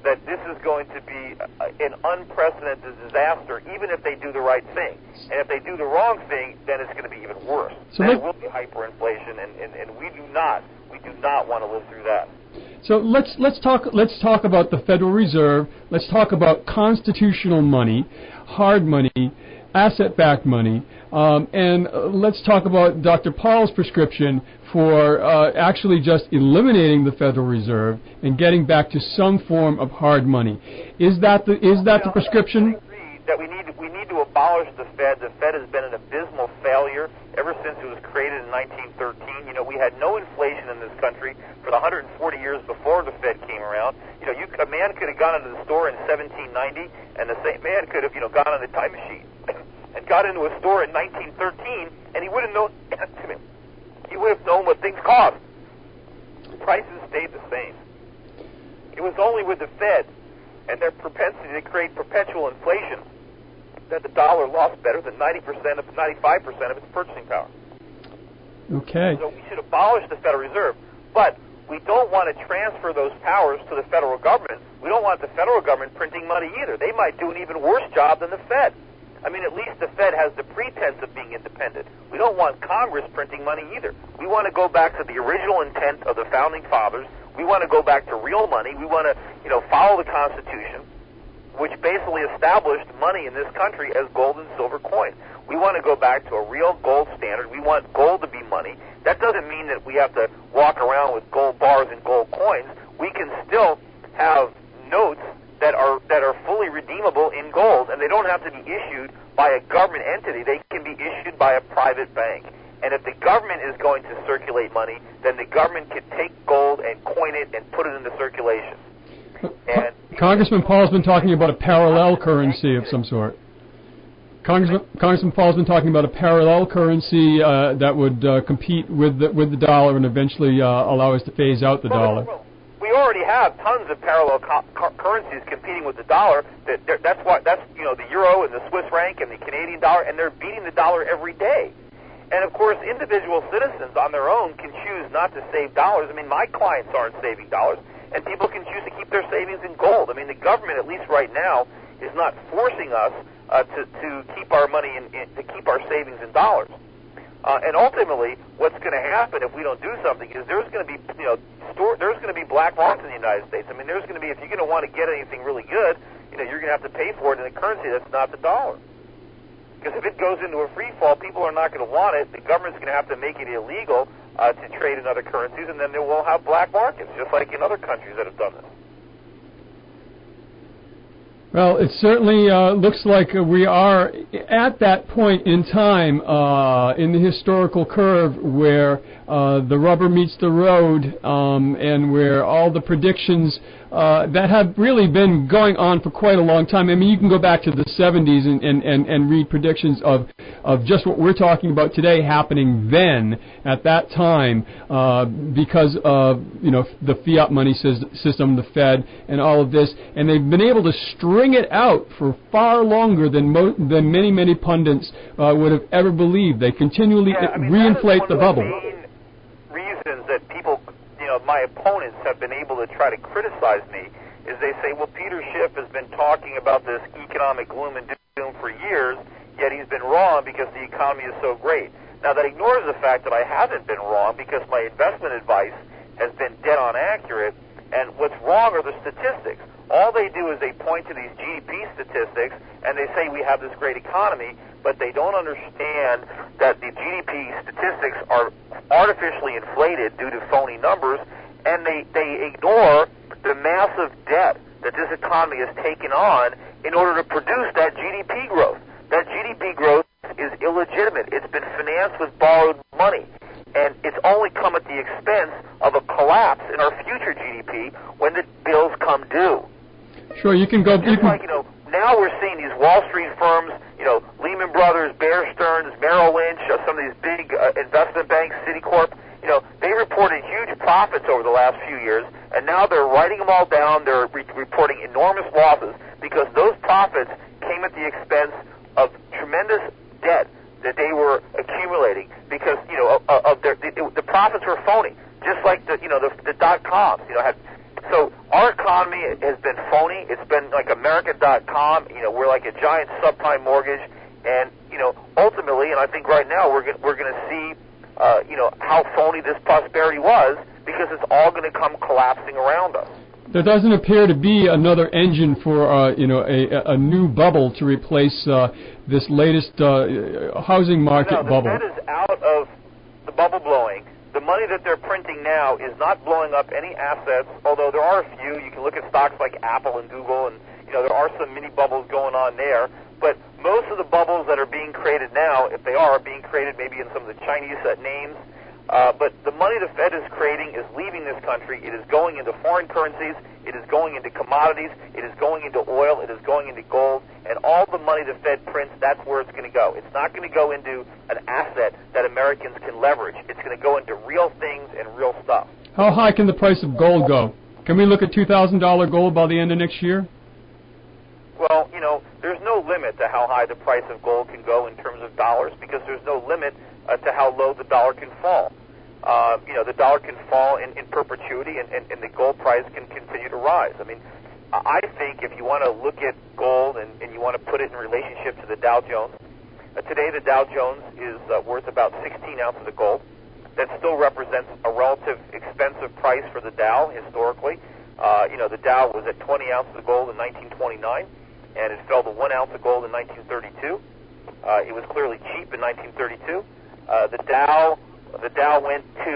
that this is going to be an unprecedented disaster, even if they do the right thing. And if they do the wrong thing, then it's going to be even worse. So then it will be hyperinflation, and we do not want to live through that. So let's talk about the Federal Reserve. Let's talk about constitutional money, hard money, asset-backed money, and let's talk about Dr. Paul's prescription for actually just eliminating the Federal Reserve and getting back to some form of hard money. Is that the prescription? I agree that we need to abolish the Fed. The Fed has been an abysmal failure ever since it was created in 1913. You know, we had no inflation in this country for the 140 years before the Fed came around. You know, a man could have gone into the store in 1790, and the same man could have, gone on a time machine and got into a store in 1913, and he wouldn't know. He would have known what things cost. Prices stayed the same. It was only with the Fed and their propensity to create perpetual inflation that the dollar lost better than 95% of its purchasing power. Okay. So we should abolish the Federal Reserve, but we don't want to transfer those powers to the federal government. We don't want the federal government printing money either. They might do an even worse job than the Fed. I mean, at least the Fed has the pretense of being independent. We don't want Congress printing money either. We want to go back to the original intent of the Founding Fathers. We want to go back to real money. We want to, follow the Constitution, which basically established money in this country as gold and silver coin. We want to go back to a real gold standard. We want gold to be money. That doesn't mean that we have to walk around with gold bars and gold coins. We can still have notes that are fully redeemable in gold, and they don't have to be issued by a government entity. They can be issued by a private bank. And if the government is going to circulate money, then the government can take gold and coin it and put it into circulation. And Congressman Paul's been talking about a parallel currency of some sort. Congressman Paul's been talking about a parallel currency that would compete with the dollar and eventually allow us to phase out the dollar. We already have tons of parallel currencies competing with the dollar. That's the euro and the Swiss franc and the Canadian dollar, and they're beating the dollar every day. And of course, individual citizens on their own can choose not to save dollars. I mean, my clients aren't saving dollars, and people can choose to keep their savings in gold. I mean, the government, at least right now, is not forcing us to keep our money to keep our savings in dollars. And ultimately, what's going to happen if we don't do something is there's going to be there's going to be black markets in the United States. I mean, there's going to be, if you're going to want to get anything really good, you're going to have to pay for it in a currency that's not the dollar. Because if it goes into a free fall, people are not going to want it. The government's going to have to make it illegal to trade in other currencies, and then they will have black markets, just like in other countries that have done this. Well, it certainly looks like we are at that point in time in the historical curve where the rubber meets the road and where all the predictions that have really been going on for quite a long time. I mean, you can go back to the 70s and read predictions of just what we're talking about today happening then at that time because of the fiat money system, the Fed, and all of this, and they've been able to string it out for far longer than many pundits would have ever believed. They continually reinflate the bubble. Reasons that people, my opponents have been able to try to criticize me is they say, well, Peter Schiff has been talking about this economic gloom and doom for years, yet he's been wrong because the economy is so great. Now, that ignores the fact that I haven't been wrong because my investment advice has been dead on accurate, and what's wrong are the statistics. All they do is they point to these GDP statistics, and they say we have this great economy, but they don't understand that the GDP statistics are artificially inflated due to phony numbers, and they ignore the massive debt that this economy has taken on in order to produce that GDP growth. That GDP growth is illegitimate. It's been financed with borrowed money, and it's only come at the expense of a collapse in our future GDP when the bills come due. Sure, you can go. Now we're seeing these Wall Street firms, Lehman Brothers, Bear Stearns, Merrill Lynch, some of these big investment banks, Citicorp, they reported huge profits over the last few years, and now they're writing them all down. They're reporting enormous losses because those profits came at the expense of tremendous debt that they were accumulating because, the profits were phony, just like the dot-coms, had So our economy has been phony. It's been like America.com. We're like a giant subprime mortgage, and ultimately, and I think right now we're going to see, how phony this prosperity was, because it's all going to come collapsing around us. There doesn't appear to be another engine for a new bubble to replace this latest housing market bubble. The Fed is out of the bubble blowing. The money that they're printing now is not blowing up any assets, although there are a few. You can look at stocks like Apple and Google, and there are some mini bubbles going on there. But most of the bubbles that are being created now, if they are being created maybe in some of the Chinese names, but the money the Fed is creating is leaving this country. It is going into foreign currencies. It is going into commodities. It is going into oil. It is going into gold. And all the money the Fed prints, that's where it's going to go. It's not going to go into an asset that Americans can leverage. It's going to go into real things and real stuff. How high can the price of gold go? Can we look at $2,000 gold by the end of next year? Well, there's no limit to how high the price of gold can go in terms of dollars, because there's no limit to how low the dollar can fall. The dollar can fall in perpetuity, and the gold price can continue to rise. I mean, I think if you want to look at gold and you want to put it in relationship to the Dow Jones, today the Dow Jones is worth about 16 ounces of gold. That still represents a relative expensive price for the Dow historically. The Dow was at 20 ounces of gold in 1929, and it fell to 1 ounce of gold in 1932. It was clearly cheap in 1932. The Dow went to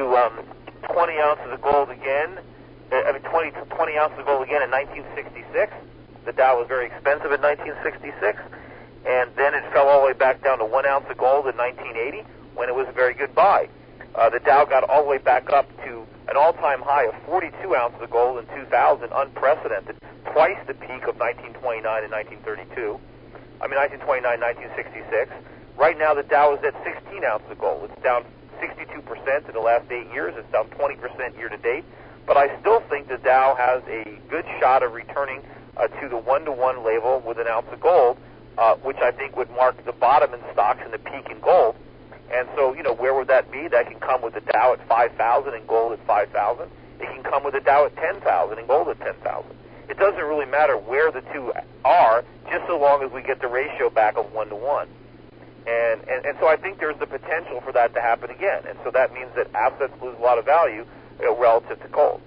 20 ounces of gold again. 20 ounces of gold again in 1966. The Dow was very expensive in 1966, and then it fell all the way back down to 1 ounce of gold in 1980, when it was a very good buy. The Dow got all the way back up to an all-time high of 42 ounces of gold in 2000, unprecedented, twice the peak of 1929 and 1932. 1929, 1966. Right now, the Dow is at 16 ounces of gold. It's down 62% in the last 8 years. It's down 20% year to date. But I still think the Dow has a good shot of returning to the 1-to-1 level with an ounce of gold, which I think would mark the bottom in stocks and the peak in gold. And so, where would that be? That can come with the Dow at 5,000 and gold at 5,000. It can come with the Dow at 10,000 and gold at 10,000. It doesn't really matter where the two are, just so long as we get the ratio back of 1-to-1. And so I think there's the potential for that to happen again. And so that means that assets lose a lot of value relative to gold.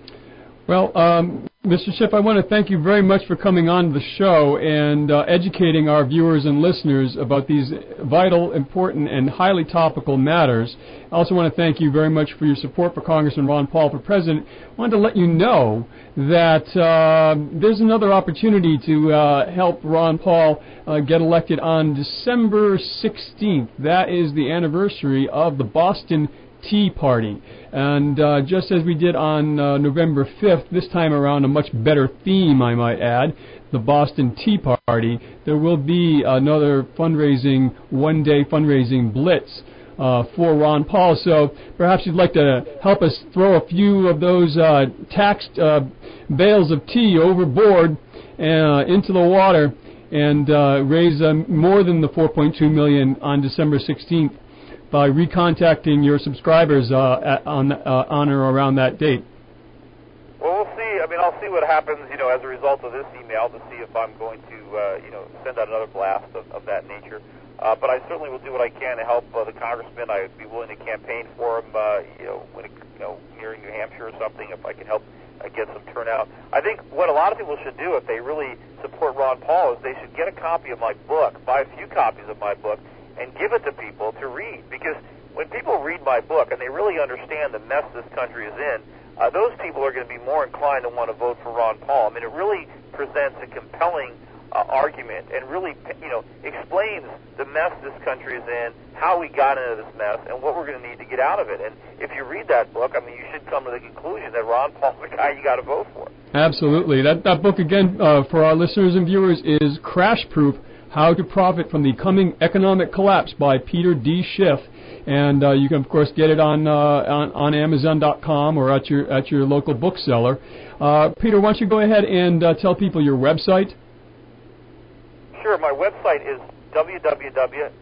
Well, Mr. Schiff, I want to thank you very much for coming on the show and educating our viewers and listeners about these vital, important, and highly topical matters. I also want to thank you very much for your support for Congressman Ron Paul for president. I wanted to let you know that there's another opportunity to help Ron Paul get elected on December 16th. That is the anniversary of the Boston Tea Party. And just as we did on November 5th, this time around a much better theme, I might add, the Boston Tea Party, there will be another one-day fundraising blitz for Ron Paul. So perhaps you'd like to help us throw a few of those taxed bales of tea overboard into the water and raise more than the $4.2 million on December 16th. By recontacting your subscribers on or around that date. Well, we'll see. I'll see what happens, as a result of this email to see if I'm going to, send out another blast of that nature. But I certainly will do what I can to help the congressman. I would be willing to campaign for him, near New Hampshire or something, if I can help get some turnout. I think what a lot of people should do if they really support Ron Paul is they should get a copy of my book, buy a few copies of my book, and give it to people to read. Because when people read my book and they really understand the mess this country is in, those people are going to be more inclined to want to vote for Ron Paul. It really presents a compelling argument and really, explains the mess this country is in, how we got into this mess, and what we're going to need to get out of it. And if you read that book, you should come to the conclusion that Ron Paul's the guy you got to vote for. Absolutely. That book, again, for our listeners and viewers, is Crash Proof: How to Profit from the Coming Economic Collapse by Peter D. Schiff. And you can, of course, get it on Amazon.com or at your local bookseller. Peter, why don't you go ahead and tell people your website? Sure. My website is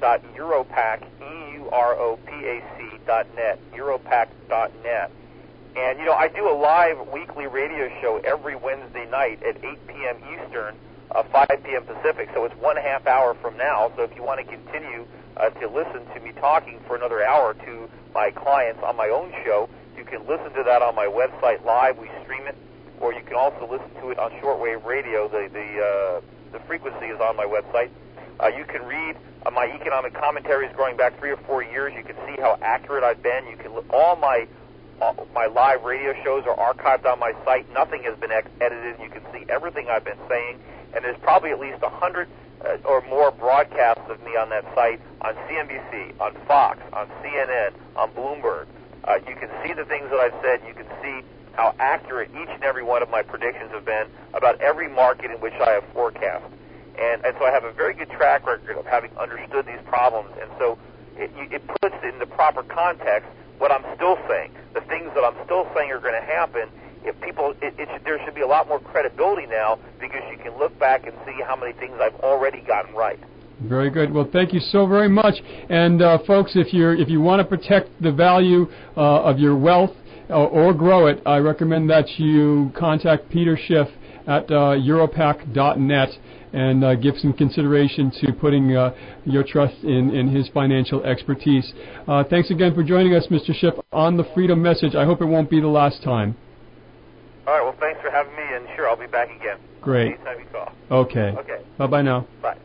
www.europac.net, europac.net. And, I do a live weekly radio show every Wednesday night at 8 p.m. Eastern, 5 p.m. Pacific, so it's 1.5 hour from now. So if you want to continue to listen to me talking for another hour to my clients on my own show, you can listen to that on my website live. We stream it, or you can also listen to it on shortwave radio. The frequency is on my website. You can read my economic commentaries going back 3 or 4 years. You can see how accurate I've been. You can all my live radio shows are archived on my site. Nothing has been edited. You can see everything I've been saying, and there's probably at least 100 or more broadcasts of me on that site, on CNBC, on Fox, on CNN, on Bloomberg. You can see the things that I've said. You can see how accurate each and every one of my predictions have been about every market in which I have forecast. And so I have a very good track record of having understood these problems. And so it puts it in the proper context what I'm still saying. The things that I'm still saying are going to happen. If people, there should be a lot more credibility now, because you can look back and see how many things I've already gotten right. Very good. Well, thank you so very much. And folks, if you want to protect the value of your wealth or grow it, I recommend that you contact Peter Schiff at Europac.net and give some consideration to putting your trust in his financial expertise. Thanks again for joining us, Mr. Schiff, on the Freedom Message. I hope it won't be the last time. All right. Well, thanks for having me, and sure, I'll be back again. Great. Anytime you call. Okay. Bye-bye now. Bye.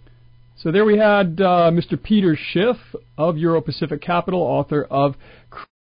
So there we had Mr. Peter Schiff of Euro Pacific Capital, author of